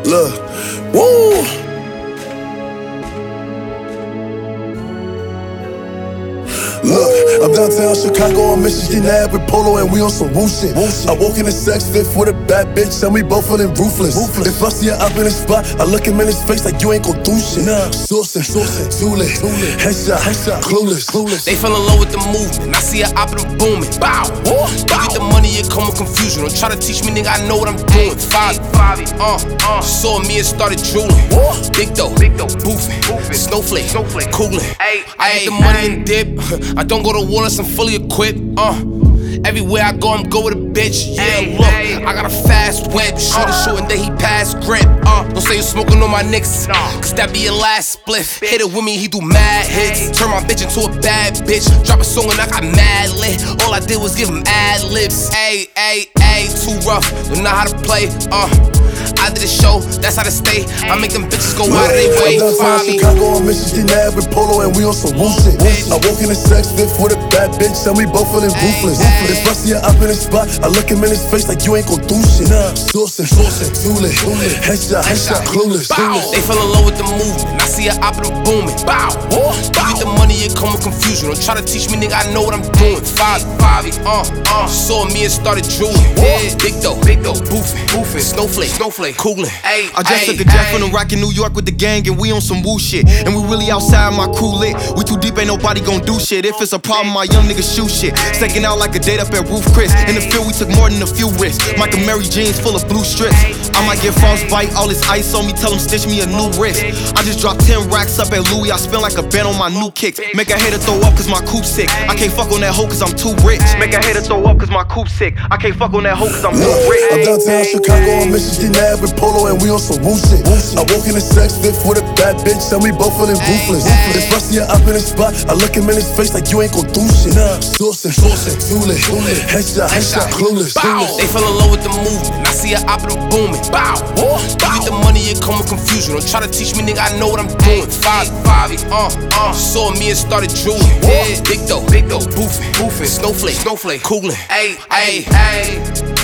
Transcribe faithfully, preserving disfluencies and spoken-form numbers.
Look, woo. Look, I'm downtown Chicago on Michigan Ave with Polo and we on some woo shit. I walk in the sex fifth with a bad bitch and we both feeling ruthless. ruthless. If I see her up in the spot, I look him in his face like you ain't gon' do shit. Nah, saucin', saucin', too lit, headshot, headshot, clueless, clueless. They fell in love with the movement. I see her up and I'm booming. Bow, bow. You get the money, it come with confusion. Don't try to teach me, nigga. I know what I'm doing. Five, five, uh, uh. Saw me and started drooling. Big dough, big dough, boofing, snowflake, snowflake, coolin'. I get the money and dip. I don't go to war unless I'm fully equipped, uh everywhere I go, I'm go with a bitch, yeah, ay, look ay. I got a fast whip, shoot a shoot and then he pass grip, uh Don't say you smoking on my niggas, cause that be your last spliff. Hit it with me, he do mad hits, turn my bitch into a bad bitch. Drop a song and I got mad lit, all I did was give him ad libs. Ayy, ayy, ayy, too rough, don't know how to play, uh I did a show, that's how to stay. I make them bitches go out of their way. I'm downtown Chicago on Michigan Ave with Polo and we on some woo shit. I walk in the sex fifth with a bad bitch and we both feeling ruthless. If I see her up in the spot, I look him in his face like you ain't gon' do shit. Saucin', saucin', too lit, headshot, headshot, clueless. They fell in love with the movement. I see her up and I'm booming. Bow. You get the money, it come with confusion. Don't try to teach me, nigga. I know what I'm doing. Five, five, uh, uh. Saw me and started drooling. Big dough, big dough, boofing, boofing, snowflake, snowflake, coolin'. Ay, I just ay, took a jet from the rock in New York with the gang and we on some woo shit. And we really outside, my crew lit. We too deep, ain't nobody gon' do shit. If it's a problem, my young niggas shoot shit. Staking out like a date up at Roof Chris. In the field, we took more than a few risks. Michael Mary jeans full of blue strips. I might get frostbite, all this ice on me, tell him stitch me a new wrist. I just dropped ten racks up at Louis, I spend like a band on my new kicks. Make a hater throw up cause my coupe sick. I can't fuck on that hoe cause I'm too rich. Make a hater throw up cause my coupe sick. I can't fuck on that hoe cause I'm too rich. I'm downtown Chicago on Michigan Ave with Polo and we on some woo shit. I walk in the sex fifth with a bad bitch and we both feeling ruthless. If I see her up in the spot, I look him in his face like you ain't gon' do shit. Saucin', saucin', too lit, headshot, headshot, clueless. They fell in love with the movement. I see her up and I'm booming. Bow. You get the money, it come with confusion. Don't try to teach me, nigga. I know what I'm doing. Five, five, uh, uh. Saw me and started drooling. Big dough, big dough, boofing, boofing, snowflake, snowflake, coolin'. Ayy, ayy, ayy.